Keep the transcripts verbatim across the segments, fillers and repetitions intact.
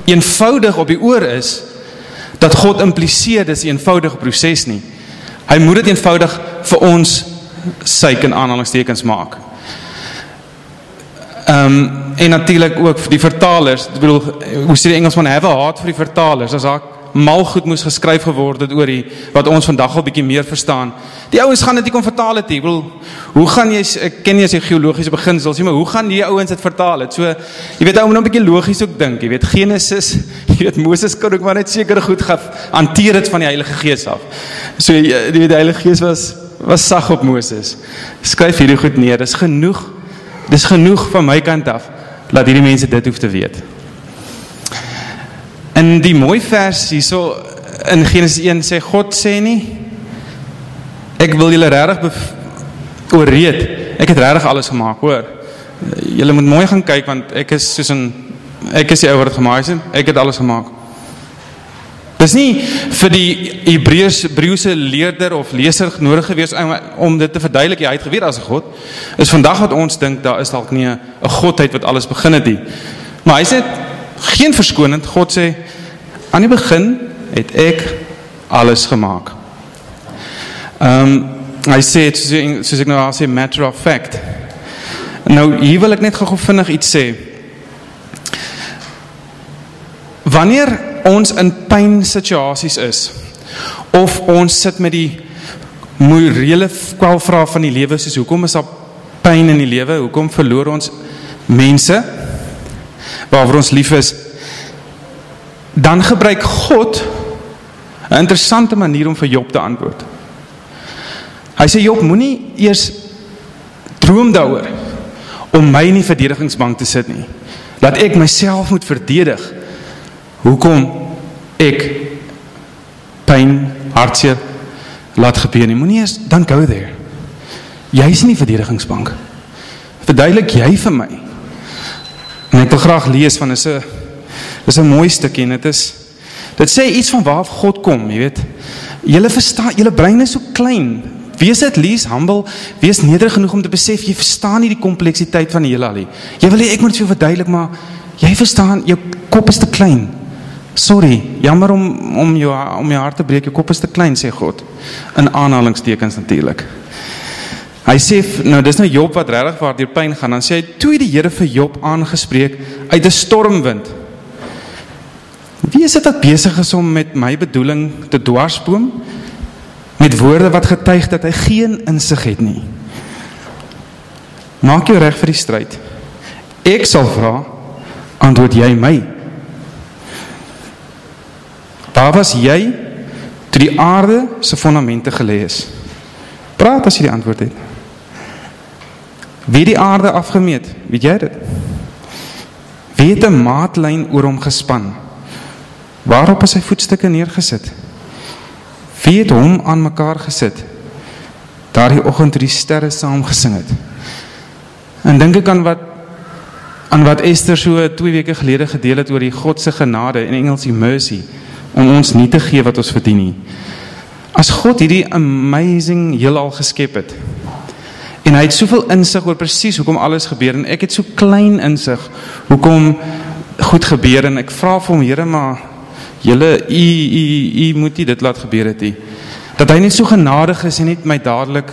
eenvoudig op die oor is, dat God impliseer dis 'n eenvoudige proses nie. Hy moet dit eenvoudig vir ons syk in aanhalingstekens maak. Um, en natuurlijk ook vir die vertalers, ek bedoel, hoe sê die Engelsman, have a heart vir die vertalers, as daar mal goed moes geskryf geword het oor die, wat ons vandag al bietjie meer verstaan. Die ouens gaan dit nie kon vertaal het, ek bedoel, hoe gaan jy, ek ken jy as jy geologiese beginsels, maar hoe gaan die ouens dit vertaal het? So, jy weet, ou moet nou 'n bietjie logies ook dink, jy weet, Genesis, jy weet, Moses kon ook maar net sekere goed gaf, hanteer het van die Heilige Gees af. So, jy weet, die Heilige Gees was, was sag op Moses. Skryf hierdie goed neer, dis genoeg, dis genoeg van my kant af, laat hierdie mense dit hoef te weet. In die mooi vers hierso in Genesis een sê, God sê nie, ek wil julle regtig oorreed, ek het regtig alles gemaak, hoor. Julle moet mooi gaan kyk, want ek is soos een, ek is die ou wat het gemaak het, ek het alles gemaak. Dis nie vir die Hebreërs, Hebreëse leerder of leser nodig gewees om dit te verduidelik, hy het geweet as 'n God. Is vandag wat ons dink, daar is dalk nie 'n godheid wat alles begin het nie. Maar hy sê, geen verskonend, God sê, aan die begin het ek alles gemaak. Um, hy sê, soos, soos ek nou al sê, matter of fact. Nou, hier wil ek net gou vinnig iets sê. Wanneer ons in pyn situasies is, of ons sit met die morele kwelvraag van die lewe, soos hoekom is daar pyn in die lewe, hoekom verloor ons mense, waarvoor ons lief is, dan gebruik God 'n interessante manier om vir Job te antwoord. Hy sê, Job, moenie eers droom daaroor om my in die verdedigingsbank te sit nie. Dat ek myself moet verdedig. Hoekom ek pyn, hartseer laat gebeur nie. Moenie eers, dan go there. Jy is in die verdedigingsbank. Verduidelik jy vir my. En ek wil graag lees van, is 'n is 'n mooi stukkie, en dit is, dit sê iets van waar God kom, jy weet. Julle verstaan, julle brein is so klein. Wees at least humble, wees nederig genoeg om te besef, jy verstaan nie die kompleksiteit van die hele al. Jy wil nie, ek moet het vir verduidelik, maar jy verstaan, jou kop is te klein. Sorry, jammer om, om, jou, om jou hart te breek, jou kop is te klein, sê God. In aanhalingstekens natuurlijk. Hy sê, nou dis nou Job wat regtig waar deur pyn gaan, dan sê hy, toe die Here vir Job aangespreek uit 'n stormwind. Wie is dit wat besig is om met my bedoeling te dwarsboom? Met woorde wat getuig dat hy geen insig het nie. Maak jou reg vir die stryd. Ek sal vra, antwoord jy my. Waar was jy toe die aarde se fondamente gelê is? Praat as jy die antwoord het. Wie die aarde afgemeet, weet jy dit? Wie het 'n maatlyn oor hom gespan? Waarop is sy voetstukke neergesit? Wie het hom aan mekaar gesit? Daardie oggend toe die sterre saam gesing het. En dink ek aan wat aan wat Esther so twee weke gelede gedeel het oor die God se genade, in Engels die mercy, om ons nie te gee wat ons verdien nie. As God hierdie amazing heelal geskep het, en hy het soveel insig oor presies hoekom alles gebeur, en ek het so klein insig hoekom goed gebeur, en ek vra vir hom, Here, maar julle, u, u, u moet nie dit laat gebeur het nie. Dat hy net so genadig is en net my dadelik,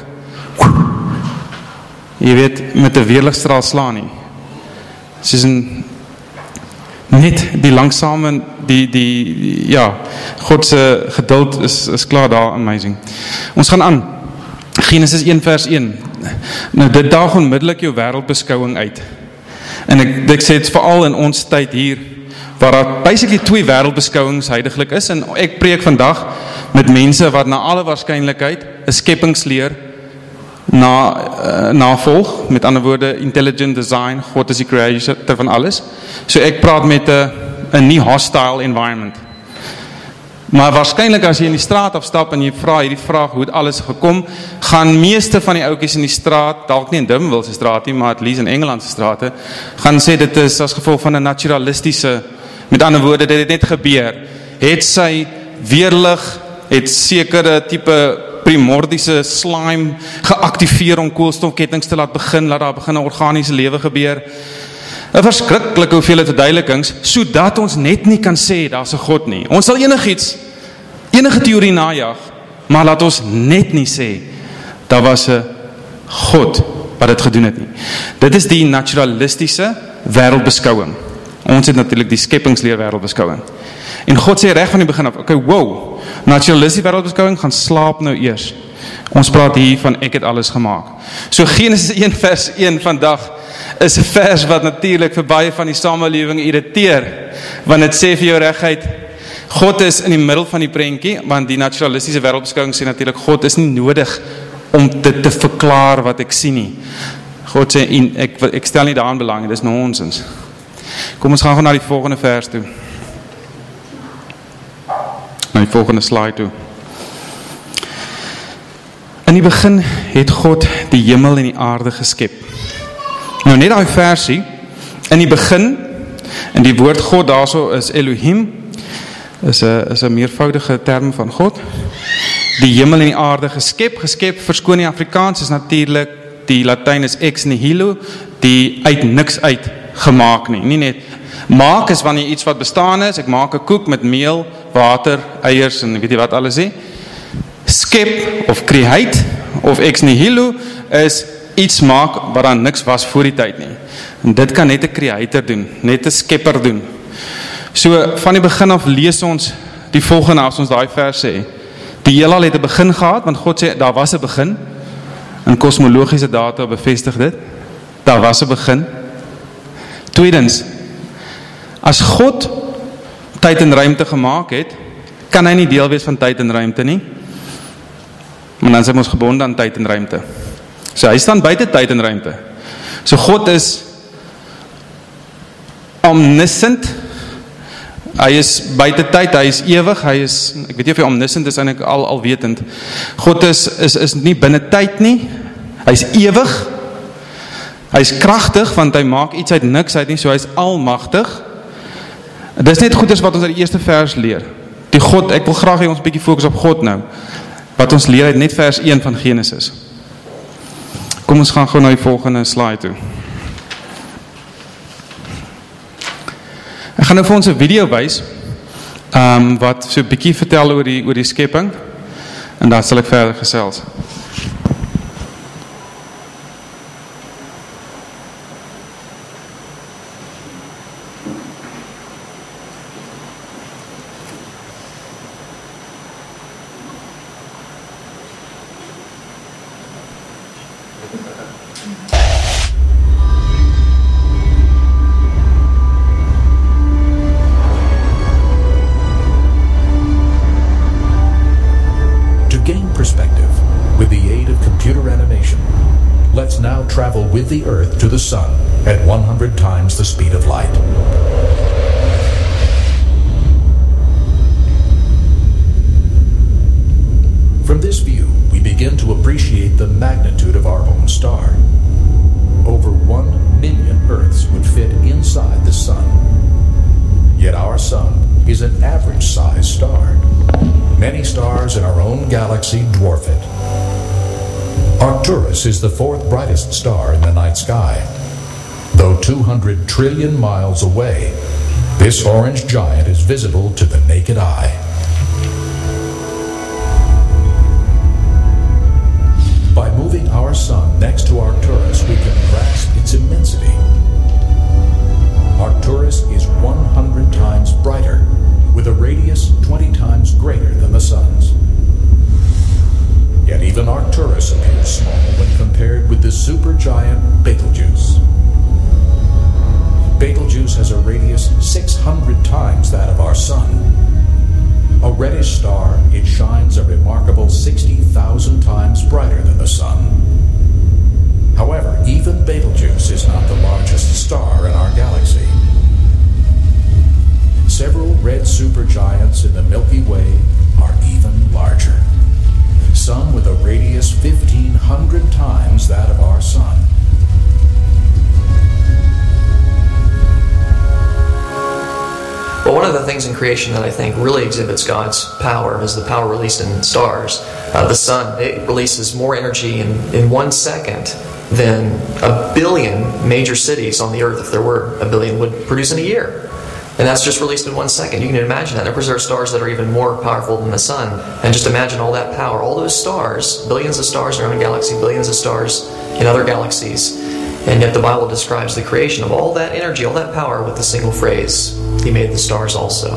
jy weet, met 'n weerligstraal slaan nie. Soos een, net die langsame, die, die, die ja, God se geduld is, is klaar daar, amazing. Ons gaan aan, Genesis een vers een. Nou, dit daag onmiddellik jou wêreldbeskouing uit. En ek, ek sê het veral in ons tyd hier, waar daar basically twee wêreldbeskouings heiliglik is, en ek preek vandag met mense wat na alle waarskynlikheid 'n skepingsleer na, uh, navolg, met ander woorde, intelligent design, God is die creator van alles. So ek praat met 'n 'n nie hostile environment. Maar waarskynlik as jy in die straat afstap en jy vra hierdie vraag, hoe het alles gekom, gaan meeste van die ouetjies in die straat, dalk nie in Dimwil se straat nie, maar at least in Engeland se strate, gaan sê dit is as gevolg van 'n naturalistiese, met ander woorde, dit het net gebeur. Het sy weerlig, het sekere tipe primordiese slime geactiveer om koolstofkettinge te laat begin, laat daar begin 'n organiese lewe gebeur. 'n verskriklike hoeveelheid verduidelikings, sodat ons net nie kan sê, daar's 'n God nie. Ons sal enigiets, enige teorie najag, maar laat ons net nie sê, daar was 'n God wat dit gedoen het nie. Dit is die naturalistiese wêreldbeskouing. Ons het natuurlik die skepingsleer wêreldbeskouing. En God sê reg van die begin af, okay, wow, naturalistische wêreldbeskouing gaan slaap nou eers. Ons praat hier van ek het alles gemaak. So Genesis een vers een vandag is 'n vers wat natuurlik vir baie van die samelewing irriteer, want dit sê vir jou reguit, God is in die middel van die prentjie, want die naturalistiese wêreldbeskouing sê natuurlik, God is nie nodig om dit te verklaar wat ek sien nie. God sê, en ek, ek stel nie daaraan belang, dit is nonsens. Kom ons gaan gewoon na die volgende vers toe. Na die volgende slide toe. In die begin het God die hemel en die aarde geskep. Nou net daai versie, in die begin, en die woord God daarso is Elohim, is 'n is 'n meervoudige term van God. Die hemel en die aarde geskep, geskep, verskoon die Afrikaans is natuurlik, die Latyn is ex nihilo, die uit niks uit gemaak nie. Nie net, maak is wanneer iets wat bestaan is, ek maak 'n koek met meel, water, eiers en weet jy wat alles is. Skep of create of ex nihilo is iets maak wat dan niks was voor die tyd nie. En dit kan net 'n creator doen, net 'n skepper doen. So van die begin af lees ons die volgende as ons daai vers sê. Die heelal het 'n begin gehad, want God sê daar was 'n begin. In kosmologiese data bevestig dit. Daar was 'n begin. Tweedens, as God tyd en ruimte gemaak het, kan hy nie deel wees van tyd en ruimte nie. Maar dan is hy ons gebonde aan tyd en ruimte. So hy staan buite tyd en ruimte. So God is omniscient. Hy is buite tyd, hy is ewig, hy is, ek weet nie of hy omniscient is, eintlik al alwetend. God is is is nie binne tyd nie. Hy is ewig. Hy is kragtig, want hy maak iets uit niks uit nie, so hy is almagtig. Dit is net goeders wat ons uit die eerste vers leer. Die God, ek wil graag hê ons 'n bietjie fokus op God nou. Wat ons leer uit net vers een van Genesis. Kom ons gaan gou na die volgende slide toe. Ek gaan nou vir ons 'n video wys, um, wat so 'n bietjie vertel oor die, oor die skepping, en dan sal ek verder gesels. With the Earth to the Sun at one hundred times the speed of light. From this view, we begin to appreciate the magnitude of our own star. Over one million Earths would fit inside the Sun. Yet our Sun is an average-sized star. Many stars in our own galaxy dwarf it. Arcturus is the fourth brightest star in the night sky. Though two hundred trillion miles away, this orange giant is visible to the naked eye. By moving our sun next to Arcturus, we can grasp its immensity. Arcturus is one hundred times brighter, with a radius twenty times greater than the sun's. Yet even Arcturus appears small when compared with the supergiant Betelgeuse. Betelgeuse has a radius six hundred times that of our sun. A reddish star, it shines a remarkable sixty thousand times brighter than the sun. However, even Betelgeuse is not the largest star in our galaxy. Several red supergiants in the Milky Way are even larger. Some with a radius fifteen hundred times that of our sun. Well, one of the things in creation that I think really exhibits God's power is the power released in stars. Uh, the sun, it releases more energy in, in one second than a billion major cities on the earth, if there were a billion, would produce in a year. And that's just released in one second. You can imagine that. Of course, there are stars that are even more powerful than the sun. And just imagine all that power. All those stars, billions of stars in our own galaxy, billions of stars in other galaxies. And yet the Bible describes the creation of all that energy, all that power with the single phrase, He made the stars also.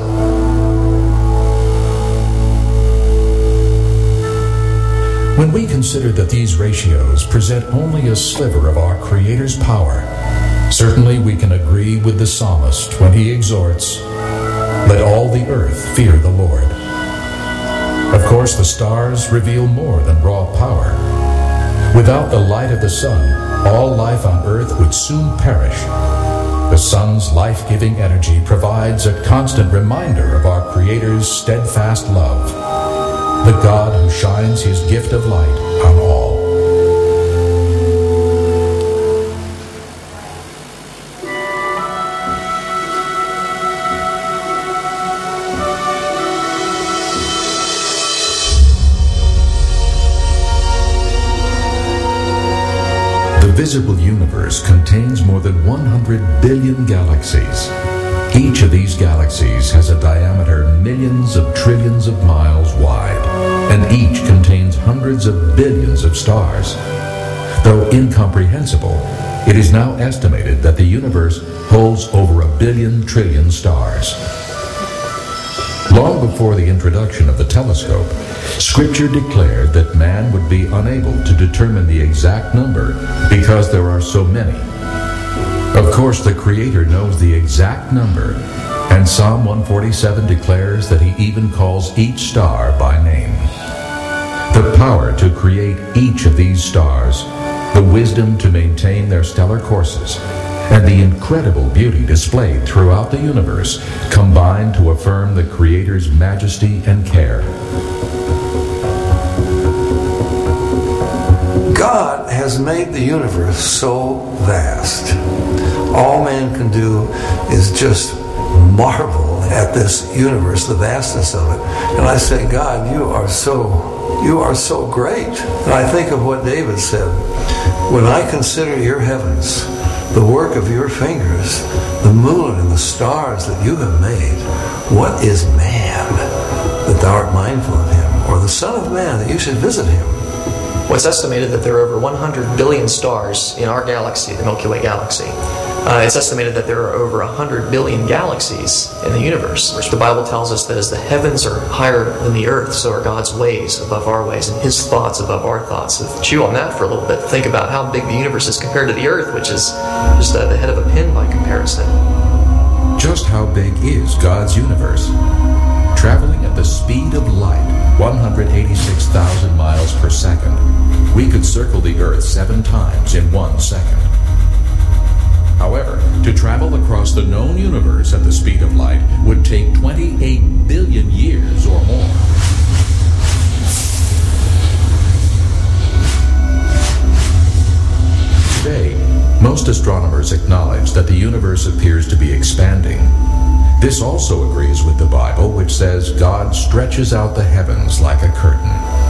When we consider that these ratios present only a sliver of our Creator's power, certainly we can agree with the psalmist when he exhorts, "Let all the earth fear the Lord." Of course, the stars reveal more than raw power. Without the light of the sun, all life on earth would soon perish. The sun's life-giving energy provides a constant reminder of our Creator's steadfast love, the God who shines His gift of light on all. The visible universe contains more than one hundred billion galaxies. Each of these galaxies has a diameter millions of trillions of miles wide, and each contains hundreds of billions of stars. Though incomprehensible, it is now estimated that the universe holds over a billion trillion stars. Long before the introduction of the telescope, Scripture declared that man would be unable to determine the exact number because there are so many. Of course, the Creator knows the exact number, and Psalm one forty-seven declares that He even calls each star by name. The power to create each of these stars, the wisdom to maintain their stellar courses, and the incredible beauty displayed throughout the universe combine to affirm the Creator's majesty and care. God has made the universe so vast. All man can do is just marvel at this universe, the vastness of it. And I say, God, you are so, you are so great. And I think of what David said, when I consider your heavens, the work of your fingers, the moon and the stars that you have made, what is man that thou art mindful of him, or the Son of Man that you should visit him? Well, it's estimated that there are over one hundred billion stars in our galaxy, the Milky Way galaxy. Uh, it's estimated that there are over one hundred billion galaxies in the universe, which the Bible tells us that as the heavens are higher than the earth, so are God's ways above our ways, and His thoughts above our thoughts. So chew on that for a little bit. Think about how big the universe is compared to the earth, which is just uh, the head of a pin by comparison. Just how big is God's universe? Traveling at the speed of light, one hundred eighty-six thousand miles per second, we could circle the earth seven times in one second. However, to travel across the known universe at the speed of light would take twenty-eight billion years or more. Today, most astronomers acknowledge that the universe appears to be expanding. This also agrees with the Bible, which says God stretches out the heavens like a curtain.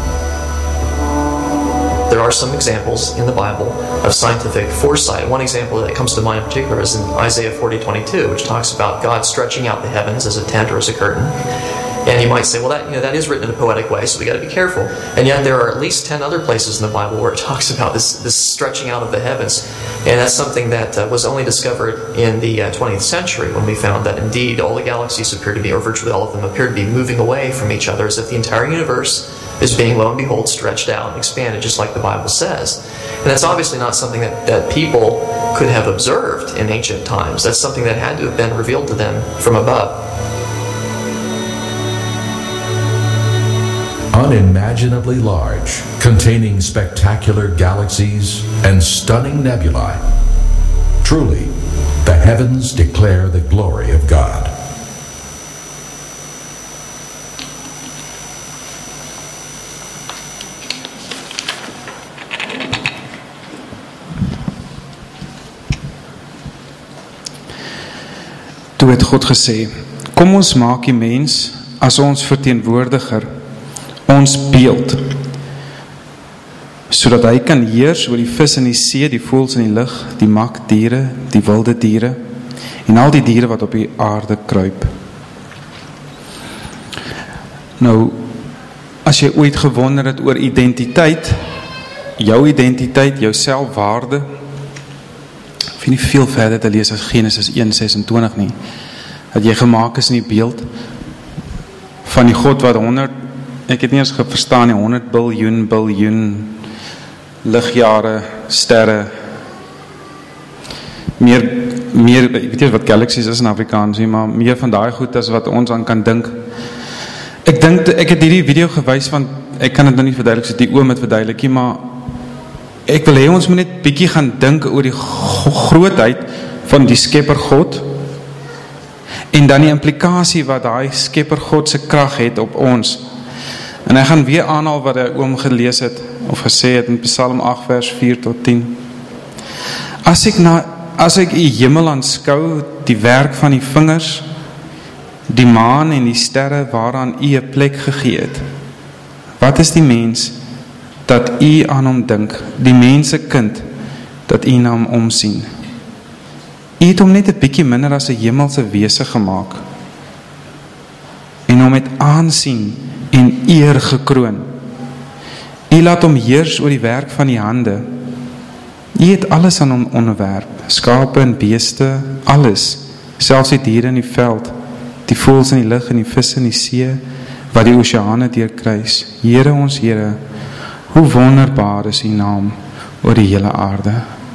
There are some examples in the Bible of scientific foresight. One example that comes to mind in particular is in Isaiah forty twenty-two, which talks about God stretching out the heavens as a tent or as a curtain. And you might say, well, that you know that is written in a poetic way, so we got to be careful. And yet there are at least ten other places in the Bible where it talks about this this stretching out of the heavens, and that's something that uh, was only discovered in the uh, twentieth century when we found that indeed all the galaxies appear to be, or virtually all of them, appear to be moving away from each other, as if the entire universe is being, lo and behold, stretched out and expanded, just like the Bible says. And that's obviously not something that, that people could have observed in ancient times. That's something that had to have been revealed to them from above. Unimaginably large, containing spectacular galaxies and stunning nebulae. Truly, the heavens declare the glory of God. Toe het God gesê, kom ons maak die mens as ons verteenwoordiger, ons beeld. sodat hy kan heers oor die vis in die see, die voëls in die lug, die makdiere, die wilde diere, en al die diere wat op die aarde kruip. Nou, as jy ooit gewonder het oor identiteit, jou identiteit, jou selfwaarde, hoef jy nie veel verder te lees as Genesis een ses en twintig nie, dat jy gemaak is in die beeld van die God wat honderd, ek het nie eens verstaan nie, honderd biljoen, biljoen, ligjare, sterre, meer, meer, ek weet nie wat galaxies is in Afrikaans nie, maar meer van daai goed as wat ons aan kan dink. Ek dink, ek het hierdie video gewys, want ek kan het nou nie verduidelik, so die oom het verduidelik, maar ek wil hê ons moet net bietjie gaan dink oor die grootheid van die skepper God, en dan die implikasie wat daai skepper God se krag het op ons. En hy gaan weer aanhaal wat hy oom gelees het, of gesê het in Psalm agt vers vier tot tien. As ek, na, as ek die hemel aanskou, die werk van die vingers, die maan en die sterre waaraan u 'n plek gegee het, wat is die mens dat u aan hom dink, die mense kind dat u na hom omsien? U het hom net 'n bietjie minder as 'n hemelse wese gemaak en hom met aansien en eer gekroon. U laat hom heers oor die werk van die hande. U het alles aan hom onderwerp, skape en beeste, alles, selfs die diere in die veld, die voëls in die lug en die visse in die see, wat die oseane deurkruis. Here ons Here, hoe wonderbaar is u naam oor die hele aarde.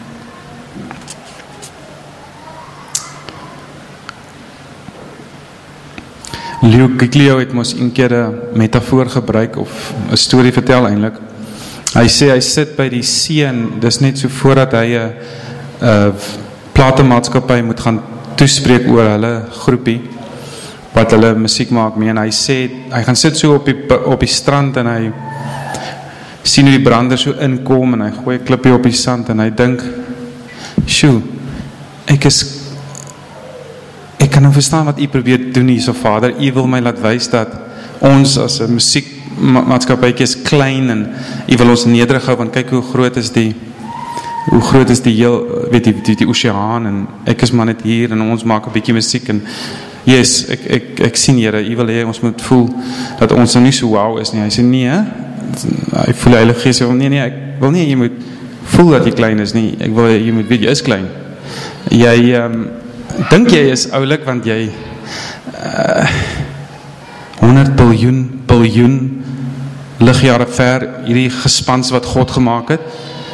Leo Giglio het mos een keer 'n metafoor gebruik, of 'n storie vertel eintlik. Hy sê, hy sit by die see, en dis net so voordat hy 'n uh, platemaatskappy moet gaan toespreek oor hulle groepie, wat hulle musiek maak mee, en hy sê, hy gaan sit so op die, op die strand, en hy sien hoe die brander so inkom, en hy gooi 'n klippie op die sand, en hy dink, sjoe, ek is Ek kan nou verstaan wat u probeer doen hier, so Vader, u wil my laat wys dat ons as 'n musiekmaatskappytjie is klein, en u wil ons nederig hou, want kyk hoe groot is die hoe groot is die heel, weet die, die, die oseaan, en ek is maar net hier, en ons maak 'n bietjie musiek, en yes, ek, ek, ek sien Here, u wil hê ons moet voel dat ons nou nie so wow is nie. Hy sê nee, hy voel die Heilige Gees, nee nee, ek wil nie jy moet voel dat jy klein is nie, ek wil jy moet weet jy is klein. Jy um, dink jy is oulik, want jy uh, honderd biljoen, biljoen ligjare ver, hierdie gespans wat God gemaak het,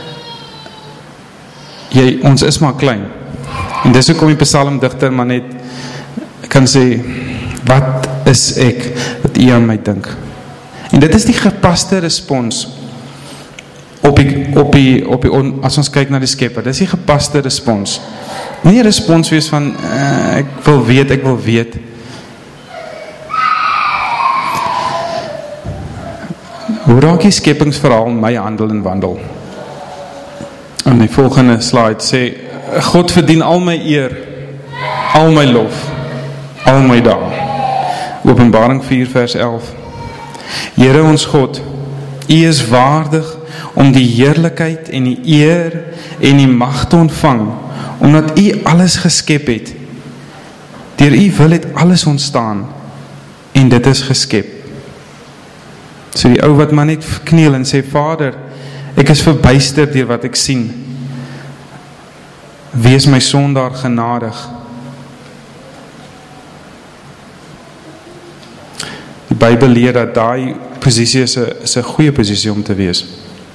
jy, ons is maar klein. En dis hoekom die psalmdigter maar net kan sê, wat is ek, dat u aan my dink. En dit is die gepaste respons op die, op die, op die on, as ons kyk na die skepper, dis die gepaste respons. Nie 'n respons wees van, uh, ek wil weet, ek wil weet. Hoe raak die skepingsverhaal my handel en wandel? In die volgende slide sê, God verdien al my eer, al my lof, al my dae. Openbaring vier vers elf. Here ons God, u is waardig om die heerlikheid en die eer en die mag te ontvang, omdat u alles geskep het. Deur u wil het alles ontstaan, en dit is geskep. So die ou wat maar net kniel en sê, Vader, ek is verbuister deur wat ek sien. Wees my sondaar genadig. Die Bybel leer dat daai posisie is 'n is 'n goeie posisie om te wees.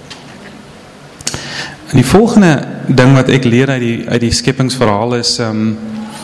En die volgende ding wat ek leer uit die, uit die skepingsverhaal is, um,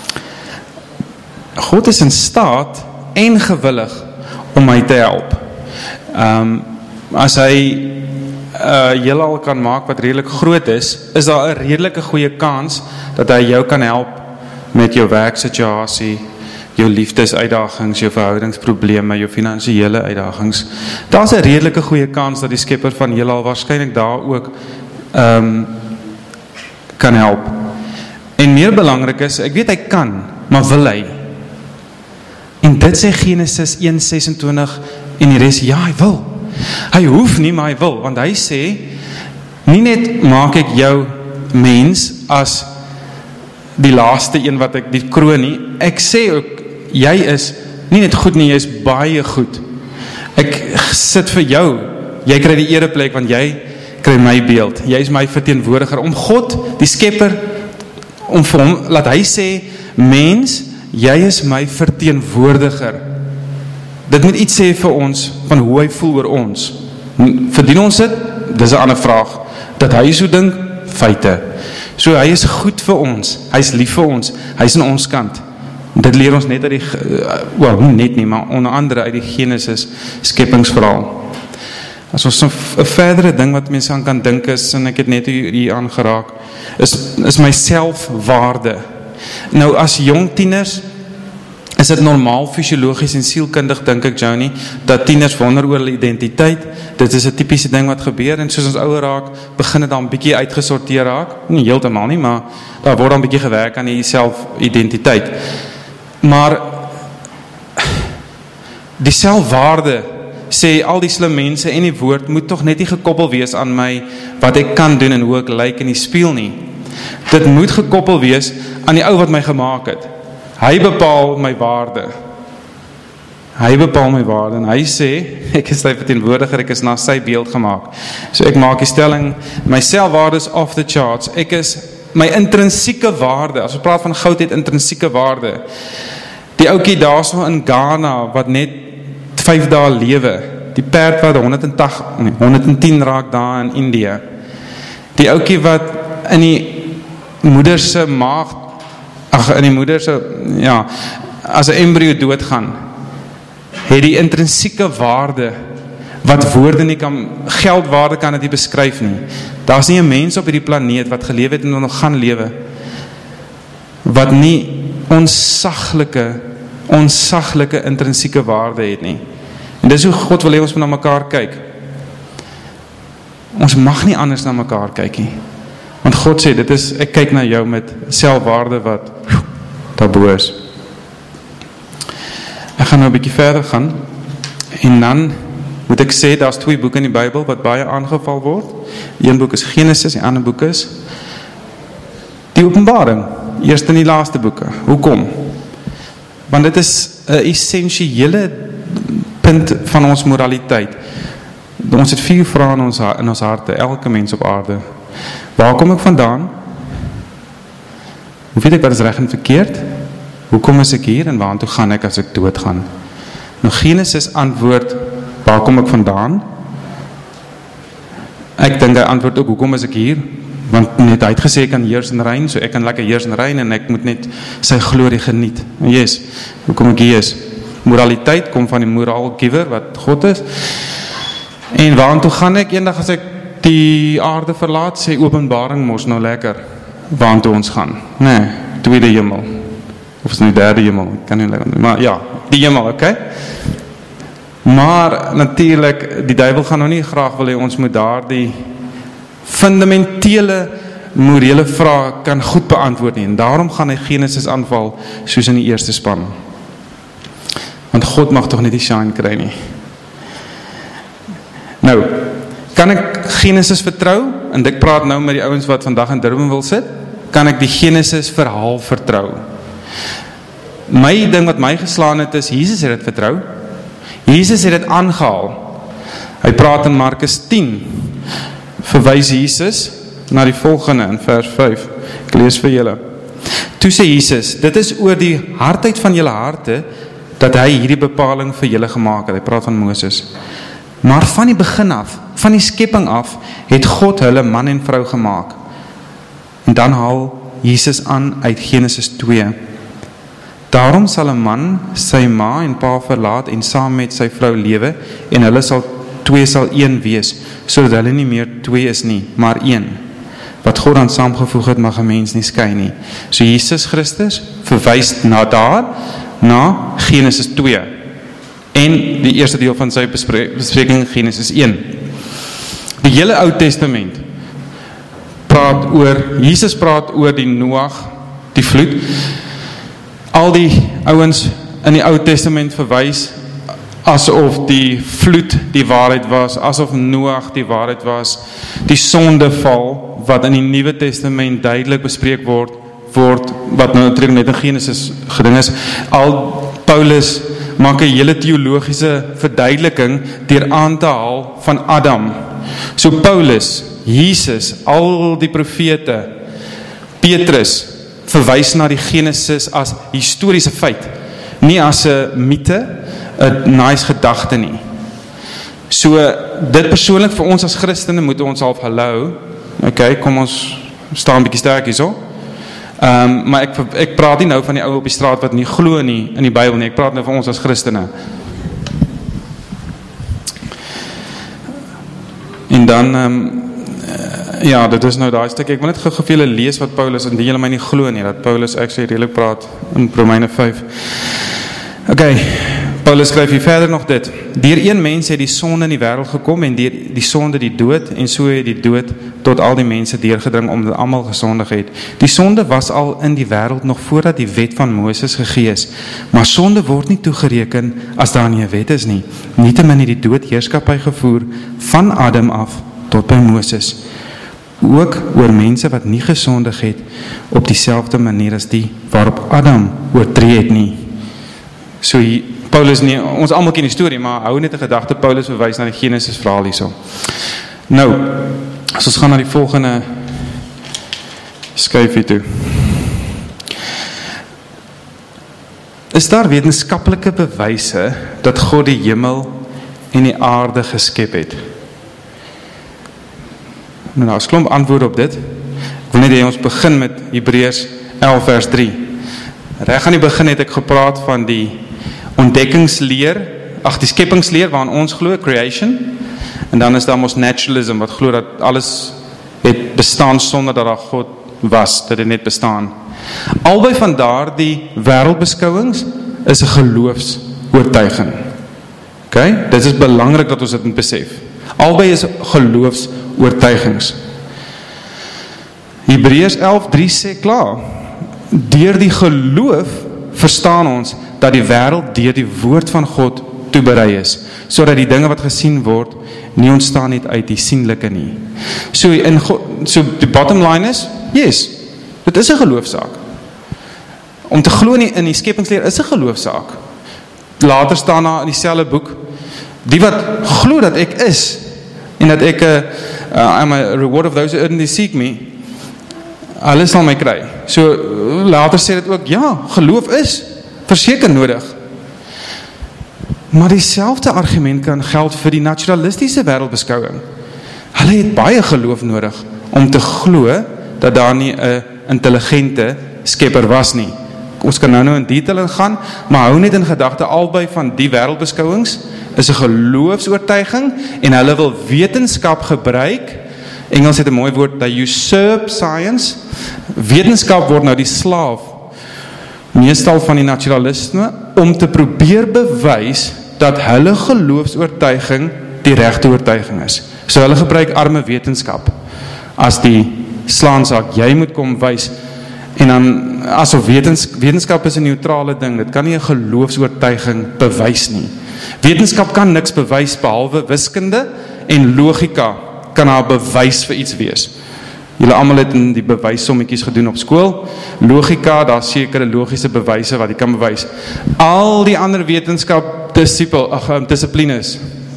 God is in staat en gewillig om my te help. Um, as hy uh, heelal kan maak wat redelik groot is, is daar 'n redelike goeie kans dat hy jou kan help met jou werksituasie, jou liefdesuitdagings, jou verhoudingsprobleme, jou finansiële uitdagings. Daar's 'n redelike goeie kans dat die skepper van heelal waarskynlik daar ook um, kan help. En meer belangrik is, ek weet hy kan, maar wil hy? En dit sê Genesis een ses en twintig en die res, ja, hy wil. Hy hoef nie, maar hy wil, want hy sê, Nie net maak ek jou mens as die laaste een wat ek die kroon nie, ek sê ook, jy is nie net goed nie, jy is baie goed. Ek sit vir jou, jy kry die ereplek, want jy kry my beeld, jy is my verteenwoordiger, om God, die skepper, om vir hom, laat hy sê, mens, jy is my verteenwoordiger. Dit moet iets sê vir ons, van hoe hy voel oor ons. Verdien ons dit? Dis 'n ander vraag. Dat hy so dink, feite. So hy is goed vir ons, hy is lief vir ons, hy is aan ons kant. Dit leer ons net uit die, wel, net nie, maar onder andere uit die Genesis skepingsverhaal. As ons 'n verdere ding wat mense aan kan dink is, en ek het net hier aangeraak, is, is my selfwaarde. Nou, as jong tieners, is dit normaal, fisiologies en sielkundig, dink ek, Joni, dat tieners wonder oor hulle identiteit. Dit is 'n tipiese ding wat gebeur, en soos ons ouer raak, begin dit dan 'n bietjie uitgesorteer raak. Nie heeltemal nie, maar daar word dan 'n bietjie gewerk aan die selfidentiteit. Maar die selfwaarde, sê al die slim mense en die woord, moet tog net nie gekoppel wees aan my, wat ek kan doen en hoe ek lyk in die spieël nie. Dit moet gekoppel wees aan die ou wat my gemaak het. Hy bepaal my waarde. Hy bepaal my waarde, en hy sê, ek is sy verteenwoordiger, ek is na sy beeld gemaak. So ek maak die stelling, my selfwaarde is off the charts, ek is my intrinsieke waarde, as ons praat van goud het intrinsieke waarde. Die oukie daar so in Ghana, wat net vyf dae lewe, die perd wat honderd en tien raak daar in India, die oukie wat in die moederse maag, ag, in die moederse, ja, as 'n embryo doodgaan, het die intrinsieke waarde, wat woorde nie kan, geldwaarde kan dit nie beskryf nie. Daar is nie 'n mens op hierdie planeet, wat geleef het en nog gaan lewe, wat nie onsaglike, onsaglike intrinsieke waarde het nie. En dis hoe God wil hê ons moet na mekaar kyk. Ons mag nie anders na mekaar kyk nie. Want God sê, dit is, ek kyk na jou met selfwaarde wat daarbo is. Ek gaan nou 'n bietjie verder gaan, en dan moet ek sê, daar's twee boeke in die Bybel wat baie aangeval word. Een boek is Genesis, die ander boek is die Openbaring, eerste en die laaste boeke. Hoekom? Want dit is 'n essensiële punt van ons moraliteit. Ons het vier vrae in ons, in ons harte, elke mens op aarde. Waar kom ek vandaan? Hoe weet ek wat is reg en verkeerd? Hoekom is ek hier en waartoe gaan ek as ek doodgaan? Nou Genesis antwoord, waar kom ek vandaan? Ek dink hy antwoord ook, hoekom is ek hier? Want net hy het gesê ek kan heers en rein, so ek kan lekker heers en rein, en ek moet net sy glorie geniet. Yes, hoekom ek hier is? Moraliteit kom van die moral giver, wat God is. En waartoe gaan ek eendag as ek die aarde verlaat, sê Openbaring mos nou lekker, waartoe ons gaan? Nee, tweede hemel. Of is nie derde hemel, ek kan nie lekker, maar ja, die hemel, oké? Okay? Maar natuurlijk, die duivel gaan nou nie graag wil hê ons moet daar die fundamentele morele vraag kan goed beantwoord nie. En daarom gaan hy Genesis aanval soos in die eerste span. Want God mag toch nie die shine kry nie. Nou, kan ek Genesis vertrou? En ek praat nou met die ouens wat vandag in Durban wil sit. Kan ek die Genesis verhaal vertrou? My ding wat my geslaan het is, Jesus het het vertrou. Jesus het het aangehaal. Hy praat in Markus tien. Verwys Jesus na die volgende in vers vyf. Ek lees vir julle. Toe sê Jesus, dit is oor die hardheid van julle harte, dat hy hierdie bepaling vir julle gemaak het. Hy praat van Moses. Maar van die begin af, van die skepping af, het God hulle man en vrou gemaak. En dan haal Jesus aan uit Genesis twee. Daarom sal 'n man sy ma en pa verlaat en saam met sy vrou lewe, en hulle sal twee sal een wees, sodat hulle nie meer twee is nie, maar een. Wat God dan saamgevoeg het, mag 'n mens nie skei nie. So Jesus Christus verwys na daar, na Genesis twee. En die eerste deel van sy bespreking, Genesis een. Die hele Ou Testament praat oor, Jesus praat oor die Noag, die vloed. Al die ouens in die Ou Testament verwys asof die vloed die waarheid was, asof Noag die waarheid was, die sondeval, wat in die Nuwe Testament duidelik bespreek word, word wat nou net in Genesis geding is, al Paulus maak 'n hele teologiese verduideliking deur aan te haal van Adam. So Paulus, Jesus, al die profete, Petrus, verwys na die Genesis as historiese feit, nie as 'n mite, 'n nice gedagte nie. So, dit persoonlik vir ons as Christene moet ons half hallo, okay, kom ons staan 'n bietjie sterk hierso. Um, maar ek, ek praat nie nou van die ou op die straat wat nie glo nie in die Bybel nie, ek praat nou van ons as Christene. En dan, um, ja, dit is nou daai stuk, ek wil net gou vir julle lees wat Paulus, en die julle my nie glo nie, dat Paulus actually redelijk praat in Romeine vyf. Okay, Paulus skryf hier verder nog dit. Deur een mens het die sonde in die wêreld gekom en deur die sonde die dood en so het die dood tot al die mense deurgedring omdat almal gesondig het. Die sonde was al in die wêreld nog voordat die wet van Moses gegee is, maar sonde word nie toegereken as daar nie 'n wet is nie. Nietemin het die dood heerskappy gevoer van Adam af tot by Moses. Ook oor mense wat nie gesondig het op dieselfde manier as die waarop Adam oortree het nie. So hier, Paulus nie, ons almal ken die storie, maar hou net 'n gedagte, Paulus verwys na die Genesis verhaal hierso. Nou, as ons gaan na die volgende skyfie toe. Is daar wetenskaplike bewyse dat God die hemel en die aarde geskep het? Nou, nou, as klomp antwoord op dit. Ek wil net hê ons begin met Hebreërs elf vers drie. Reg aan die begin het ek gepraat van die ontdekkingsleer, ag die skepingsleer waaraan ons glo, creation, en dan is daar mos naturalism, wat glo dat alles het bestaan sonder dat daar God was, dat het net bestaan. Albei van daar die wêreldbeskouings is 'n geloofsoortuiging. Okay? Dit is belangrik dat ons dit moet besef. Albei is geloofsoortuigings. Hebreërs elf drie sê klaar, deur die geloof verstaan ons dat die wêreld deur die woord van God toeberei is, sodat die dinge wat gesien word, nie ontstaan het uit die sienlike nie. So, in God, so die bottom line is, yes, dit is 'n geloofsaak. Om te glo in die skepingsleer is 'n geloofsaak. Later staan daar in dieselfde boek, die wat glo dat ek is, en dat ek, uh, uh, I'm a reward of those who earnestly seek me, hulle sal my kry. So, later sê dit ook, ja, geloof is verseker nodig. Maar dieselfde argument kan geld vir die naturalistiese wêreldbeskouing. Hulle het baie geloof nodig om te glo dat daar nie 'n intelligente skepper was nie. Ons kan nou nou in detail ingaan, maar hou net in gedagte, albei van die wêreldbeskouings is 'n geloofsoortuiging en hulle wil wetenskap gebruik. Engels het 'n mooi woord, they usurp science. Wetenskap word nou die slaaf, meestal van die naturalisme, om te probeer bewys dat hulle geloofsoortuiging die regte oortuiging is. So hulle gebruik arme wetenskap as die slaansaak. Jy moet kom wys, en dan asof wetens, wetenskap is 'n neutrale ding, dit kan nie 'n geloofsoortuiging bewys nie. Wetenskap kan niks bewys behalwe wiskunde en logika kan haar bewys vir iets wees. Julle almal het in die bewyssommetjies gedoen op skool. Logika, daar sekere logiese bewyse wat jy kan bewys. Al die ander wetenskap disipel, ag, dissiplines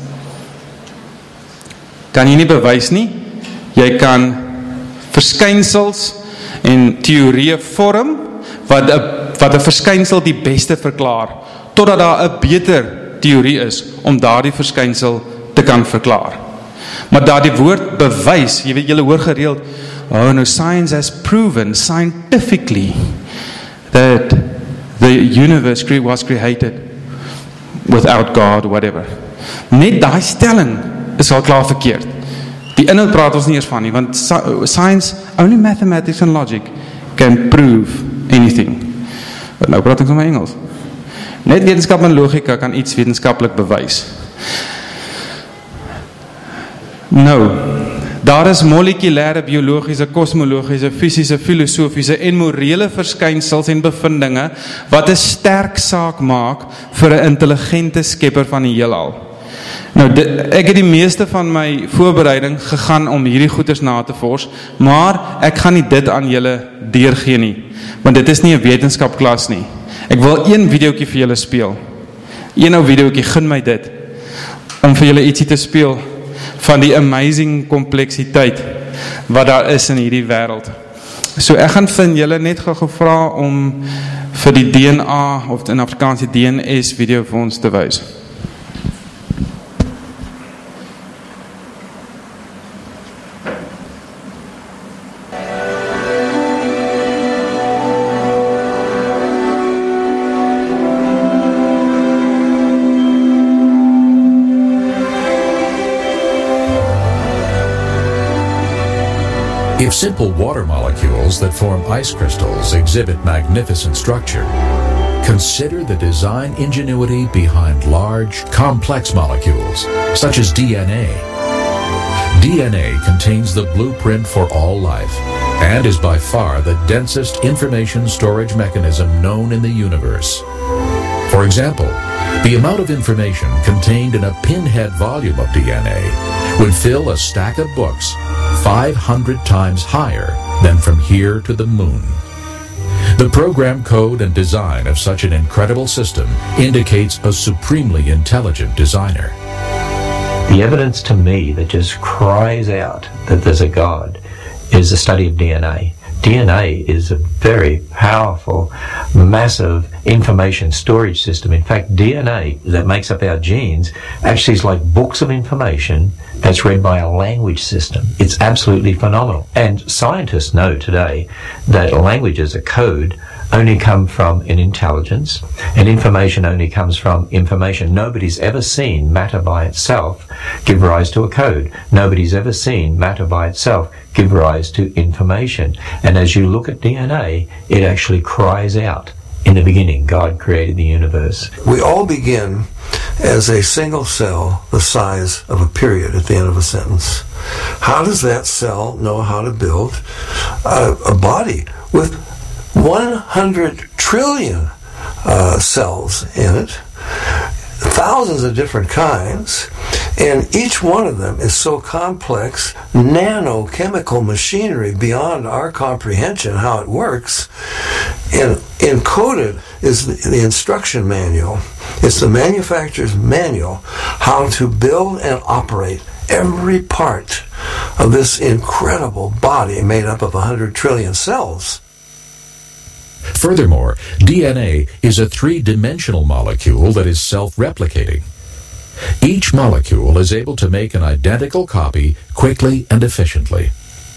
kan jy nie bewys nie. Jy kan verskynsels en teorieë vorm wat 'n wat 'n verskynsel die beste verklaar, totdat daar 'n beter teorie is om daardie verskynsel te kan verklaar. Maar daar die woord bewys, jy weet, julle hoor gereeld, oh no, science has proven scientifically that the universe was created without God, whatever. Net daai stelling is al klaar verkeerd. Die inhoud praat ons nie eers van nie, want science, only mathematics and logic can prove anything. Maar nou praat ek van my Engels. Net wetenskap en logika kan iets wetenskaplik bewys. Nou, Daar is molekulêre, biologiese, kosmologiese, fisiese, filosofiese en morele verskynsels en bevindinge wat 'n sterk saak maak vir 'n intelligente skepper van die heelal. Nou, dit, ek het die meeste van my voorbereiding gegaan om hierdie goeders na te vors, maar ek gaan nie dit aan julle deurgee nie, want dit is nie 'n wetenskapklas nie. Ek wil een videoetjie vir julle speel. Een ou videoetjie, gun my dit, om vir julle ietsie te speel van die amazing kompleksiteit wat daar is in hierdie wêreld. So ek gaan vind julle net gou gevra om vir die D N A, of in Afrikaans die D N S video vir ons te wys. If simple water molecules that form ice crystals exhibit magnificent structure, consider the design ingenuity behind large, complex molecules, such as D N A. D N A contains the blueprint for all life and is by far the densest information storage mechanism known in the universe. For example, the amount of information contained in a pinhead volume of D N A would fill a stack of books five hundred times higher than from here to the moon. The program code and design of such an incredible system indicates a supremely intelligent designer. The evidence to me that just cries out that there's a God is the study of D N A. D N A is a very powerful, massive information storage system. In fact, D N A that makes up our genes actually is like books of information that's read by a language system. It's absolutely phenomenal. And scientists know today that languages, a code, only come from an intelligence, and information only comes from information. Nobody's ever seen matter by itself give rise to a code. Nobody's ever seen matter by itself give rise to information. And as you look at D N A, it actually cries out, in the beginning, God created the universe. We all begin as a single cell the size of a period at the end of a sentence. How does that cell know how to build a, a body with one hundred trillion uh, cells in it, thousands of different kinds, and each one of them is so complex, nanochemical machinery beyond our comprehension how it works. And encoded is the, the instruction manual. It's the manufacturer's manual how to build and operate every part of this incredible body made up of one hundred trillion cells. Furthermore, D N A is a three-dimensional molecule that is self-replicating. Each molecule is able to make an identical copy quickly and efficiently.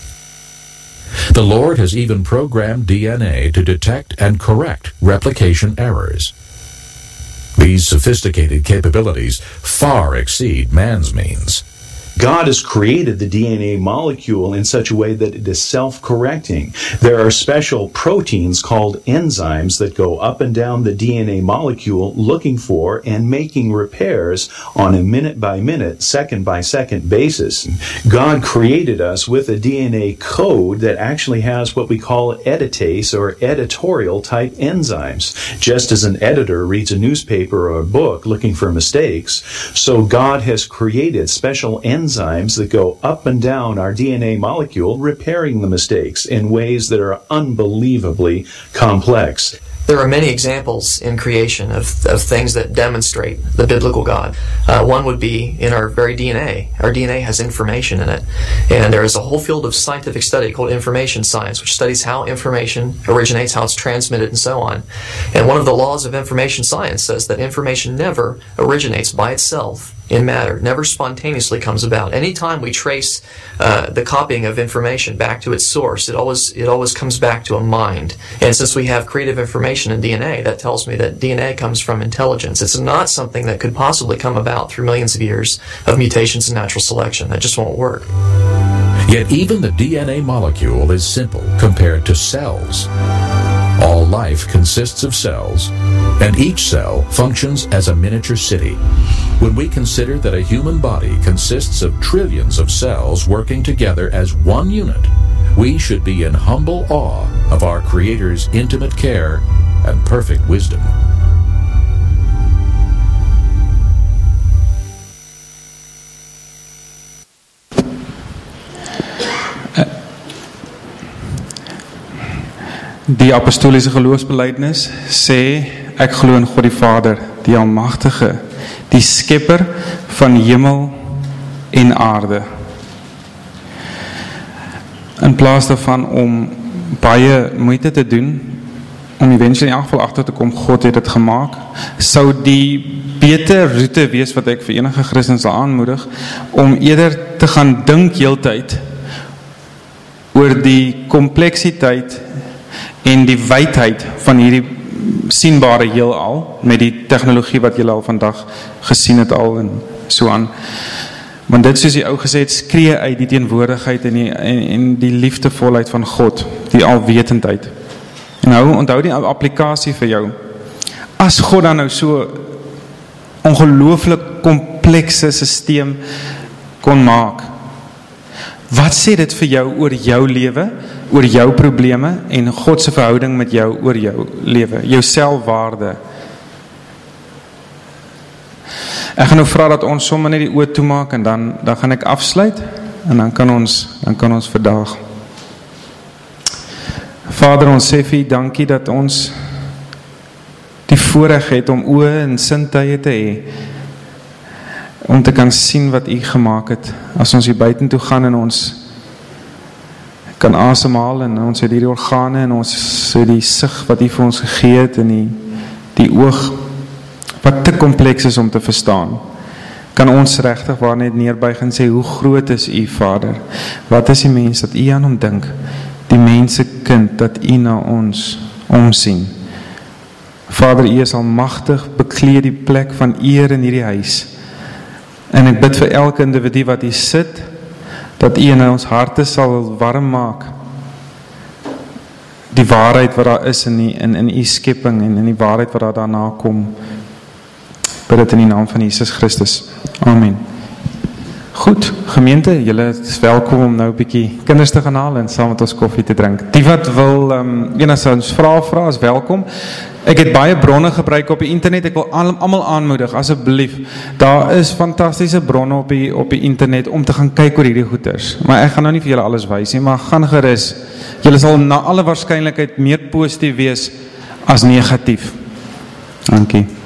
The Lord has even programmed D N A to detect and correct replication errors. These sophisticated capabilities far exceed man's means. God has created the D N A molecule in such a way that it is self-correcting. There are special proteins called enzymes that go up and down the D N A molecule looking for and making repairs on a minute-by-minute, second-by-second basis. God created us with a D N A code that actually has what we call editase or editorial-type enzymes. Just as an editor reads a newspaper or a book looking for mistakes, so God has created special enzymes enzymes that go up and down our D N A molecule, repairing the mistakes in ways that are unbelievably complex. There are many examples in creation of, of things that demonstrate the biblical God. Uh, one would be in our very D N A. Our D N A has information in it. And there is a whole field of scientific study called information science, which studies how information originates, how it's transmitted, and so on. And one of the laws of information science says that information never originates by itself in matter, never spontaneously comes about. Anytime we trace uh, the copying of information back to its source, it always it always comes back to a mind. And since we have creative information in D N A, that tells me that D N A comes from intelligence. It's not something that could possibly come about through millions of years of mutations and natural selection. That just won't work. Yet even the D N A molecule is simple compared to cells. All life consists of cells, and each cell functions as a miniature city. When we consider that a human body consists of trillions of cells working together as one unit, we should be in humble awe of our Creator's intimate care and perfect wisdom. Die apostoliese geloofsbelijdenis sê, ek glo in God die Vader, die Almagtige, die skepper van hemel en aarde. In plaas daarvan om baie moeite te doen, om eventueel in elk geval agter te kom, God het dit gemaak, sou die beter route wees wat ek vir enige Christen sal aanmoedig, om eerder te gaan dink heeltyd oor die kompleksiteit en die wydheid van hierdie sienbare heelal, met die tegnologie wat julle al vandag gesien het al en so aan. Want dit soos die ou gesê het, skree uit die teenwoordigheid en die, en, en die liefdevolheid van God, die alwetendheid. En nou onthou die applikasie vir jou. As God dan nou so ongelooflik komplekse systeem kon maak, wat sê dit vir jou oor jou lewe, oor jou probleme en God se verhouding met jou oor jou lewe, jou selfwaarde? Ek gaan nou vra dat ons sommer net die oë toemaak en dan dan gaan ek afsluit en dan kan ons dan kan ons vandag. Vader, ons sê vir U dankie dat ons die voorreg het om oë en sintuie te hê, om te kan sien wat U gemaak het. As ons hier buitentoe gaan en ons kan asemhaal en ons het hierdie organe en ons het die sig wat U vir ons gegee het en die, die oog wat te kompleks is om te verstaan, kan ons regtig waar net neerbuig en sê, hoe groot is U, Vader? Wat is die mens dat U aan hom dink? Die mense kind dat U na ons omsien. Vader, U is almagtig, bekleed die plek van eer in hierdie huis. En ek bid vir elke individu wat hier sit, dat U in ons harte sal warm maak, die waarheid wat daar is in die, in, in U skepping en in die waarheid wat daar daarna kom. Bid dit in die naam van Jesus Christus. Amen. Goed, gemeente, julle is welkom om nou 'n bietjie kinders te gaan haal en saam met ons koffie te drink. Die wat wil um, enigstens vra vra is welkom. Ek het baie bronne gebruik op die internet, ek wil almal aanmoedig, asseblief, daar is fantastiese bronne op die, op die internet om te gaan kyk oor hierdie goeters, maar ek gaan nou nie vir julle alles wys nie, maar gaan gerus, julle sal na alle waarskynlikheid meer positief wees as negatief. Dankie.